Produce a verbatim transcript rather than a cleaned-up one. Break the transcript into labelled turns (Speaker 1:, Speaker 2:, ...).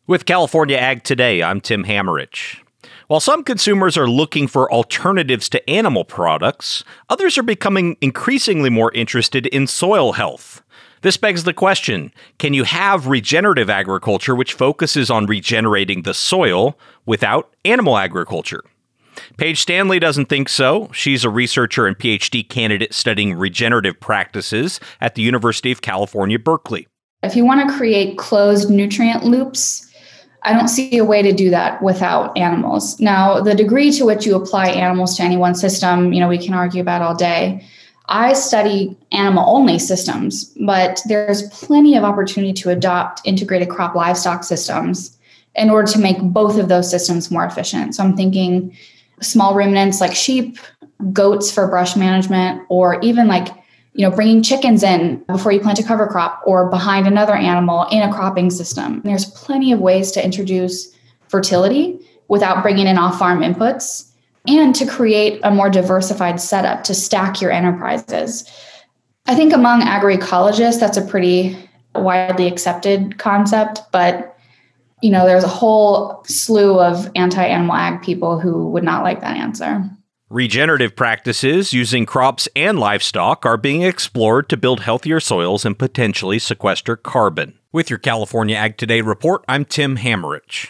Speaker 1: With California Ag Today, I'm Tim Hammerich. While some consumers are looking for alternatives to animal products, others are becoming increasingly more interested in soil health. This begs the question, can you have regenerative agriculture which focuses on regenerating the soil without animal agriculture? Paige Stanley doesn't think so. She's a researcher and P H D candidate studying regenerative practices at the University of California, Berkeley.
Speaker 2: If you want to create closed nutrient loops, I don't see a way to do that without animals. Now, the degree to which you apply animals to any one system, you know, we can argue about all day. I study animal-only systems, but there's plenty of opportunity to adopt integrated crop livestock systems in order to make both of those systems more efficient. So I'm thinking small ruminants like sheep, goats for brush management, or even like you know, bringing chickens in before you plant a cover crop or behind another animal in a cropping system. There's plenty of ways to introduce fertility without bringing in off-farm inputs and to create a more diversified setup to stack your enterprises. I think among agroecologists, that's a pretty widely accepted concept, but you know, there's a whole slew of anti-animal ag people who would not like that answer.
Speaker 1: Regenerative practices using crops and livestock are being explored to build healthier soils and potentially sequester carbon. With your California Ag Today report, I'm Tim Hammerich.